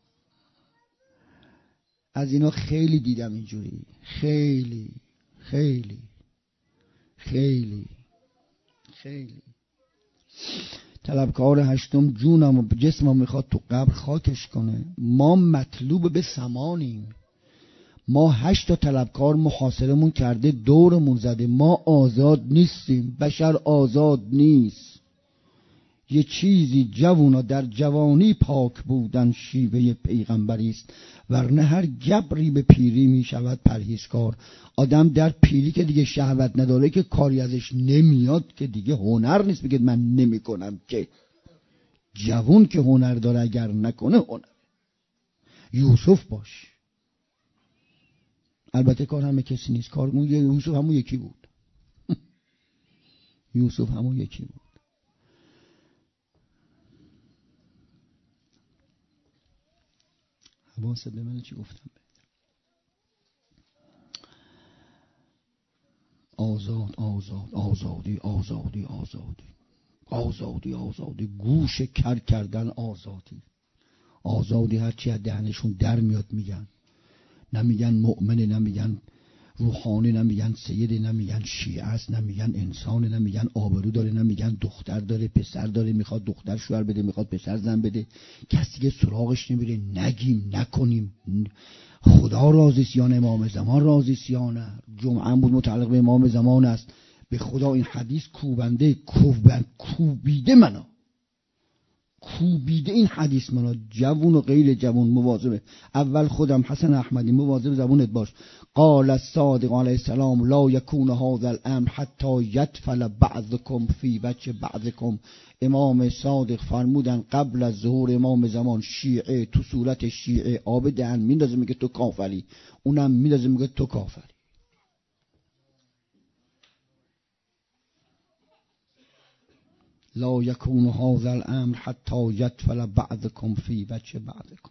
از اینا خیلی دیدم اینجوری، خیلی خیلی خیلی خیلی. طلبکار هشتم جونم و جسمم میخواد تو قبر خاکش کنه. ما مطلوب به سمانیم، ما هشت تا طلبکار محاصرمون کرده دورمون زده، ما آزاد نیستیم، بشر آزاد نیست. یه چیزی جوونا در جوانی پاک بودن شیوه پیغمبری است، ورنه هر گبری به پیری می شود پرهیزکار. آدم در پیری که دیگه شهوت نداره که کاری ازش نمیاد که دیگه هنر نیست بگید من نمی کنم، که جوون که هنر داره اگر نکنه هنر. یوسف باش، البته کار همه کسی نیست، کار یوسف همون یکی بود یوسف همون یکی بود. حواست به من چی گفتم؟ آزاد آزاد آزادی آزادی آزادی آزادی آزادی گوش کر کردن آزادی آزادی. هرچی از دهنشون در میاد میگن، نمیگن مؤمنه، نمیگن روحانی، نمیگن سیده، نمیگن شیعه است، نمیگن انسانه، نمیگن آبرو داره، نمیگن دختر داره پسر داره، میخواد دختر شوهر بده میخواد پسر زن بده، کسی که سراغش نمیره. نگیم نکنیم. خدا راضی است یا نه، امام زمان راضی است یا نه. جمعه بود متعلق به امام زمان است. به خدا این حدیث کوبنده کوبند کوبیده منو کوبیده این حدیث منو، جوون و غیر جوون مواظبه. اول خودم حسن احمدی مواظب زبونت باش. قال الصادق علیه السلام لا یکون هذا الامر حتی یدفل بعضکم فی وجه بعضکم. امام صادق فرمودن قبل از ظهور امام زمان شیعه تو صورت شیعه آب دهن میندازه میگه تو کافری، اونم میندازه میگه تو کافری. لا یکون هذا الامر حتی یدفل بعضکم فی وجه بعضکم.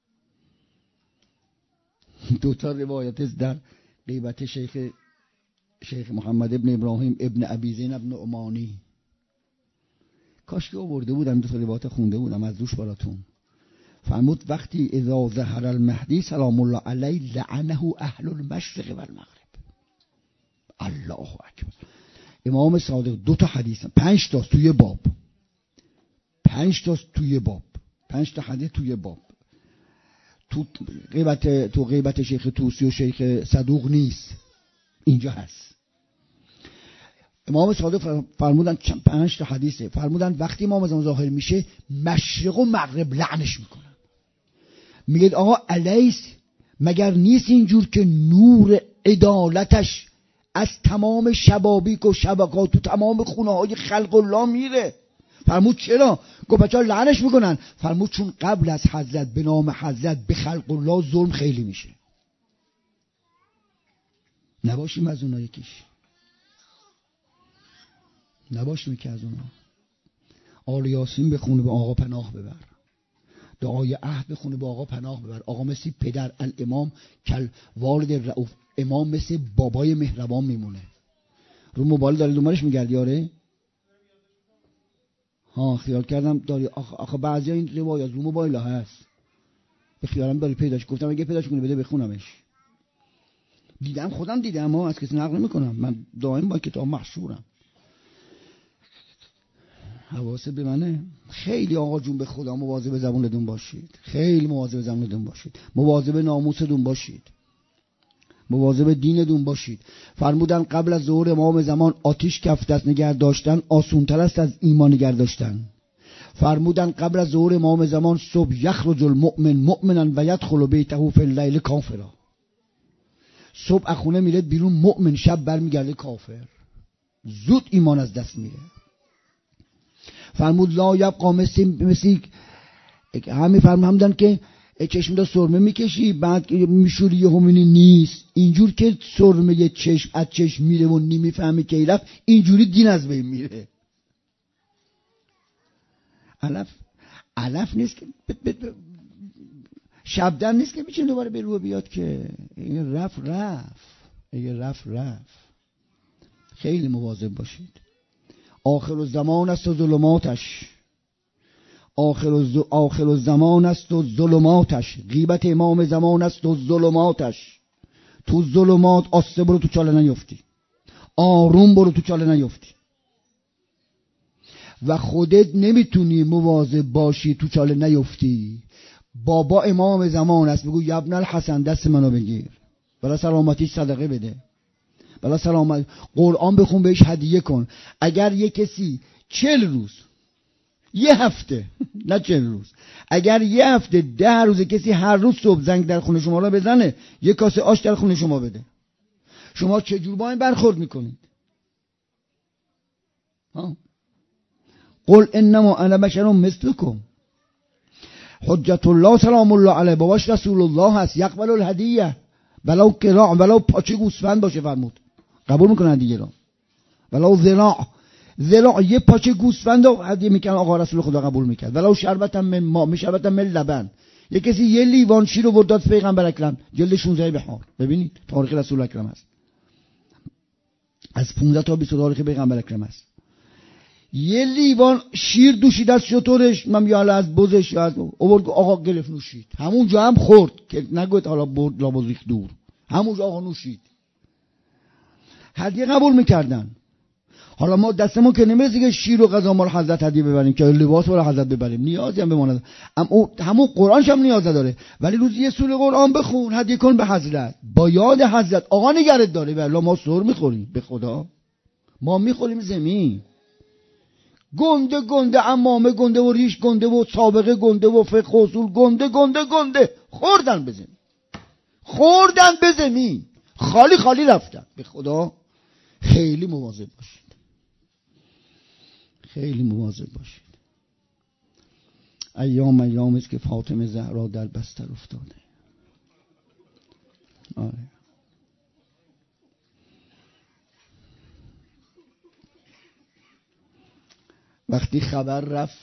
دو تا روایت در غیبت شیخ شیخ محمد ابن ابراهیم ابن ابی زین ابن عمانی. کاش که آورده بودم دو تا روایت خونده بودم از روش براتون. فرمود وقتی اذا ظهر المهدی سلام الله علیه لعنه اهل المشرق و المغرب. الله اکبر. امام صادق دو تا حدیث، پنج تا توی باب، پنج تا توی باب، پنج تا حدیث توی باب. تو غیبت تو غیبت شیخ طوسی و شیخ صدوق نیست، اینجا هست. امام صادق فرمودن پنج تا حدیثه، فرمودن وقتی امام زمان ظاهر میشه مشرق و مغرب لعنش میکنن. میگه آقا الیس مگر نیست اینجور که نور عدالتش از تمام شبابیک و شبکات تو تمام خونه های خلق الله میره؟ فرمود چرا؟ گفت بچه ها لعنش میکنن. فرمود چون قبل از حضرت به نام حضرت به خلق الله ظلم خیلی میشه. نباشیم از اونا یکیش، نباشیم که از اونا. آل یاسین بخونه به آقا پناه ببر، دعای عهد بخونه به آقا پناه ببر. آقا مثل پدر الامام کل والد رؤوف، امام مثل بابای مهربان میمونه. رو موبایل داری دنبالش میگردی؟ آره ها خیال کردم داری. آخه, آخه بعضی این روایات رو موبایل هست، به خیالم داری پیداش. گفتم اگه پیداش کنی بده بخونمش. دیدم خودم دیدم، ما از کسی نقل نمیکنم، من دائم با کتاب محشورم. حواست به منه. خیلی آقا جون به خدا مواظب زبونتون باشید، خیلی مواظب زبونتون باشید، مواظب ناموستون باشید. مواظب دینتون باشید. فرمودن قبل از ظهور امام زمان آتش کف دست نگه داشتن آسان‌تر است از ایمان نگه داشتن. فرمودن قبل از ظهور امام زمان صبح یخرج المؤمن مؤمنا و یدخل بیته فی اللیل کافرا. صبح از خونه میره بیرون مؤمن، شب برمیگرده کافر. زود ایمان از دست میره. فرمود لا یبقا مثل مثل همین فرمودن که چشم دا سرمه میکشی بعد میشوری یه همینی نیست. اینجور که سرمه یه چشم از چشم میره و نمیفهمی که رفت، اینجوری دین از بین میره. علف علف نیست که شبدن نیست که میچین دوباره به رو بیاد که این رفت رفت این رفت رفت. خیلی مواظب باشید. آخر الزمان است و ظلماتش، آخر الز... آخر الزمان است و ظلماتش. غیبت امام زمان است و ظلماتش. تو ظلمات آسته برو تو چاله نیفتی، آروم برو تو چاله نیفتی. و خودت نمیتونی مواظب باشی تو چاله نیفتی. بابا امام زمان است، بگو یا ابن الحسن دست منو بگیر، برای سلامتیش صدقه بده، برای سلامت قرآن بخون، بهش هدیه کن. اگر یه کسی چل روز یه هفته نه چل روز اگر یه هفته ده روز کسی هر روز صبح زنگ در خونه شما را بزنه یه کاسه آش در خونه شما بده، شما چجور با این برخورد میکنید؟ ها؟ قل انما انا بشر مثلکم. حجت الله سلام الله علیه باباش رسول الله هست، یقبل الهدیه ولو قراع، ولو پاچه گوسفند باشه فرمود قبول میکنن دیگه رو، ولو ذراع ذراع یه پاچه گوسفند رو هدیه میکنن آقا رسول خدا قبول میکرد. ولو شربت من ما می شربت من لبن، یه کسی یه لیوان شیر رو برد داد پیغمبر اکرم جلد شانزده بهار. ببینید تاریخ رسول اکرم هست، از پانزده تا بیست تاریخ پیغمبر اکرم هست. یه لیوان شیر دوشید از شطورش، من یا از بزش یا از آورد آقا گرفت نوشید، همونجا هم خورد که نگوید حالا برد لابد ریخت دور، همونجا آقا نوشید. هدیه قبول میکردن. حالا ما دستمون که نمیرسه که شیر و غذا ما رو حضرت هدیه ببریم که لباس رو حضرت ببریم، نیازی هم به ما نداره. اما همون قرآنش هم نیاز داره، ولی روزی یه سوره قرآن بخون، هدیه کن به حضرت، با یاد حضرت. آقا نگرت داره، والله ما سر میخوریم به خدا، ما میخوریم زمین. گنده گنده عمامه گنده و ریش گنده و سابقه گنده و فقه اصول گنده گنده گنده خوردن به زمین، خوردن به زمین، خالی خالی رفتن. به خدا خیلی مواظب باشید، خیلی مواظب باشید. ایام ایام است که فاطمه زهرا در بستر افتاده. آره وقتی خبر رفت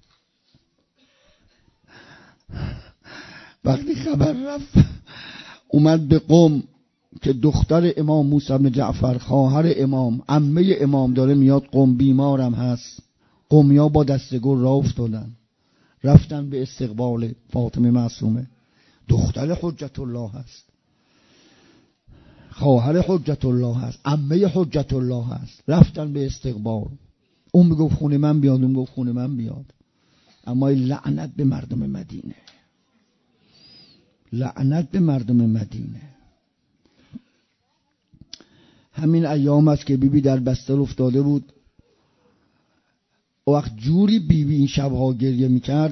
وقتی خبر رفت اومد به قم که دختر امام موسی بن جعفر خواهر امام عمه امام داره میاد قم، بیمارم هست. قمیا با دست گل راه افتادن، رفتن به استقبال فاطمه معصومه. دختر حجت الله هست، خواهر حجت الله هست، عمه حجت الله هست، رفتن به استقبال. اون میگفت خونه من بیاد، اون میگفت خونه من بیاد. اما لعنت به مردم مدینه، لعنت به مردم مدینه. همین ایام است که بیبی در بستر افتاده بود. و وقت جوری بیبی این شبها گریه میکرد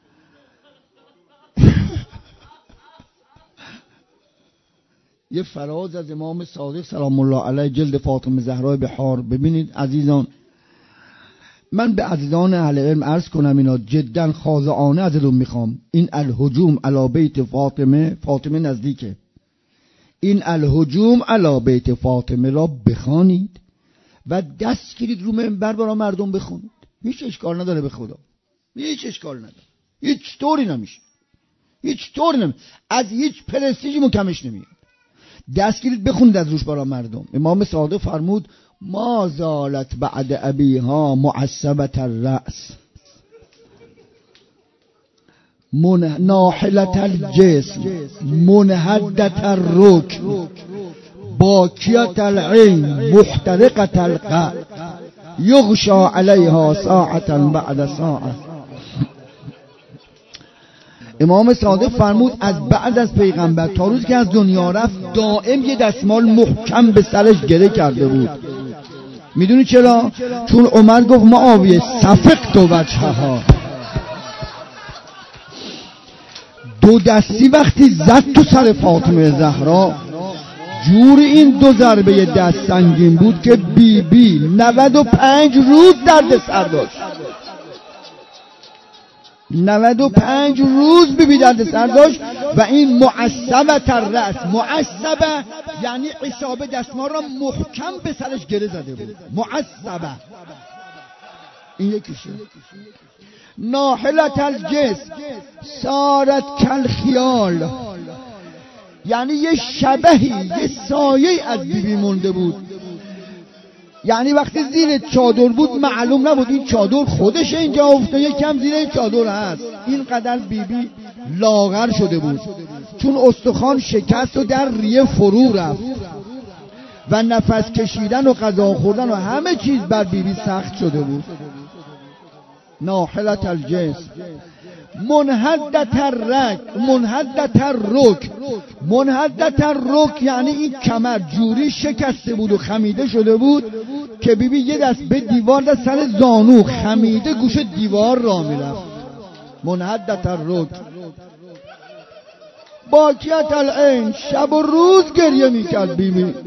یه فراز از امام صادق سلام الله علیه جلد فاطمه زهرا بهار. ببینید عزیزان، من به عزیزان اهل علم عرض کنم اینا جدا خاضعانه ازتون میخوام، این الهجوم علی بیت فاطمه، فاطمه نزدیکه، این الهجوم علی بیت فاطمه را بخوانید و دست گیرید رو منبر برای مردم بخونید. هیچ اشکال نداره، به خدا هیچ اشکال نداره، هیچ طوری نمیشه، هیچ طوری نمیشه، از هیچ پرستیجی مکمش نمیاد. دست گیرید بخونید از روش برای مردم. امام صادق فرمود ما زالت بعد ابیها معصبت الرأس من ناحلت الجسم منهدت الرک باکیت العین محترقت القلب یغشا علیها ساعتا بعد ساعه. امام صادق فرمود از بعد از پیغمبر تا روز که از دنیا رفت دائم یه دستمال محکم به سرش گره کرده بود. میدونی چرا؟ چون عمر گفت معاویه سفقت وجهها، دو دستی وقتی زد تو سر فاطمه زهرا جور این دو ضربه دست سنگین بود که بی بی نود و پنج روز درد سر داشت. نود و پنج روز بی بی درد سر داشت و این معصبه تر رأس، معصبه یعنی عصابه دستمال را محکم به سرش گره زده بود. معصبه این یکیشه. ناحلت الجسم سارت کل خیال، یعنی یه شبهی یه سایه از بی بی مونده بود. یعنی وقتی زیر چادر بود معلوم نبود این چادر خودش اینجا افتاده یکم زیر چادر هست. اینقدر بی بی لاغر شده بود چون استخوان شکست و در ریه فرو رفت و نفس کشیدن و غذا خوردن و همه چیز بر بی بی سخت شده بود. ناحلت الجسم منحدت الرک، منحدت الرک، منحدت الرک یعنی این کمر جوری شکسته بود و خمیده شده بود که بیبی بی یه دست به دیوار دست سر زانو خمیده گوش دیوار را میرفت. منحدت الرک. باکیت العین، شب و روز گریه میکرد بیبی بی.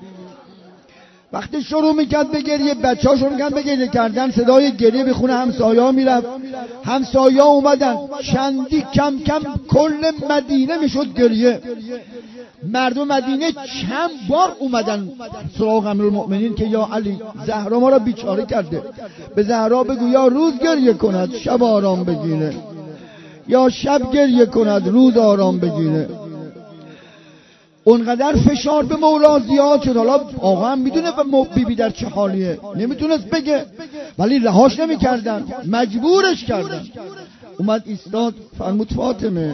وقتی شروع میکرد به گریه بچه ها شروع میکرد به گریه کردن، صدای گریه به خونه همسایه ها میرفت. همسایه ها اومدن چندی کم کم کل مدینه میشد گریه. مردم مدینه چند بار اومدن سراغ امیرالمؤمنین که یا علی زهرا ما را بیچاره کرده، به زهرا بگو یا روز گریه کند شب آرام بگیره، یا شب گریه کند روز آرام بگیره. اونقدر فشار به مولا زیاد شد. حالا آقا هم میدونه و بیبی در چه حالیه، نمیتونست بگه ولی رهاش نمیکردن، مجبورش کردن. اومد ایستاد فرمود فاطمه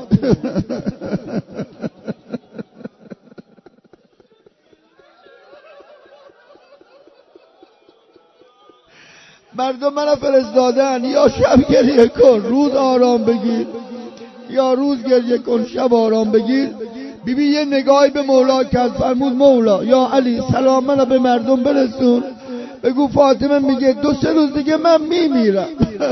مردم منو فرستادن یا شب گریه کن روز آرام بگیر، یا روز گریه کن شب آرام بگیر. بیبی بی یه نگاهی به مولا کرد فرمود مولا یا علی سلام منو به مردم برسون، بگو فاطمه میگه دو سه روز دیگه من میمیرم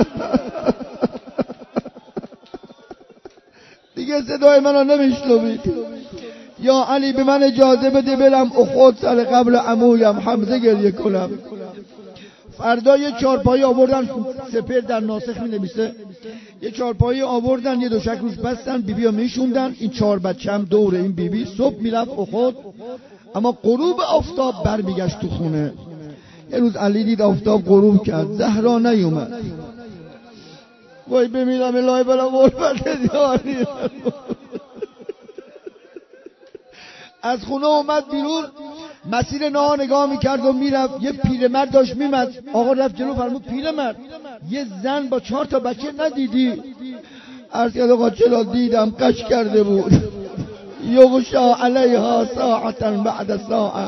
دیگه صدای منو نمیشنوید. یا علی به من اجازه بده برم اخوت سر قبل عمویم حمزه گریه کنم. فردا یه چارپایی آوردن، سپر در ناسخ می نویسه، یه چارپایی آوردن یه دوشک روش بستن، بیبی ها میشوندن. این چهار بچه هم دور این بیبی. صبح میرفت اخوت، اما غروب آفتاب برمیگشت تو خونه. یه روز علی دید آفتاب غروب کرد، زهرا نیومد. وای بمیرم الهی بلا غربت دیاری. از خونه اومد بیرون، مسیر نها نگاه میکرد و میرفت. یه پیرمرد داشت میمد، آقا رفت جلو فرمود پیرمرد یه زن با چهار تا بچه ندیدی؟ عرض کرد آقا چرا دیدم، قش کرده بود. یغشا علیها ساعتا بعد ساعه،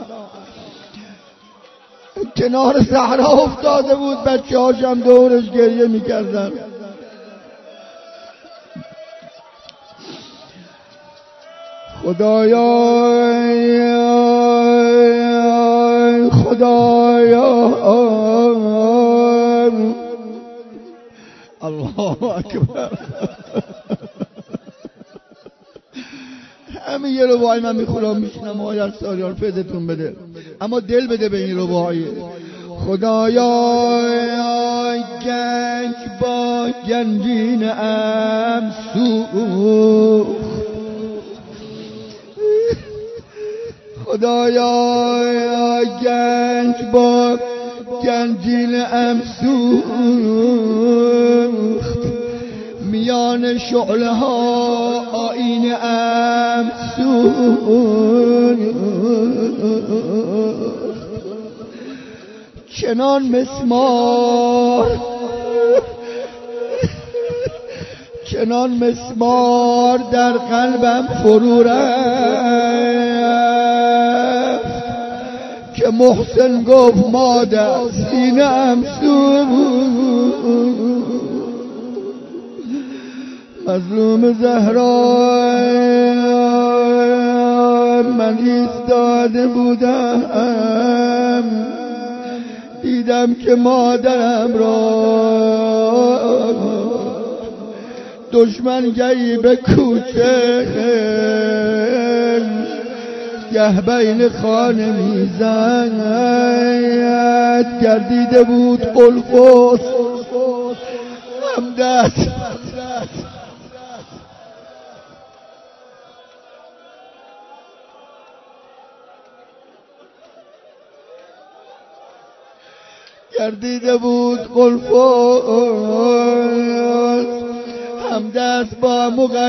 کنار صحرا افتاده بود، بچه هاشم دورش گریه میکردن. خدایا خدایا الله اکبر. همین یه رباعی من میخورم میشینم آقای ارسالیان فیضتون بده، اما دل بده به این رباعی. خدایا گنج با گنجین ام سوخت، خدایا گنج با گنجین ام سوخت، میان شعله ها آیین ام سوخت. چنان مسمار چنان مسمار در قلبم فرو رفت که محسن گفت مادر سینه‌ام سوخت. مظلوم زهرا من ایستاده بودم، دیدم که مادرم را دشمن گهی به کوچه گه بین خانه میزند، گردیده بود قلقوس همدست گردیده بود قلقوس همدست با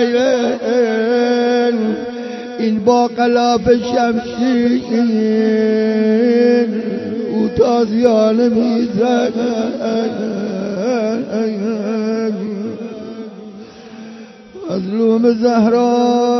مغیر، این با غلاف شمشیر او تازیانه میزد. مظلوم زهرا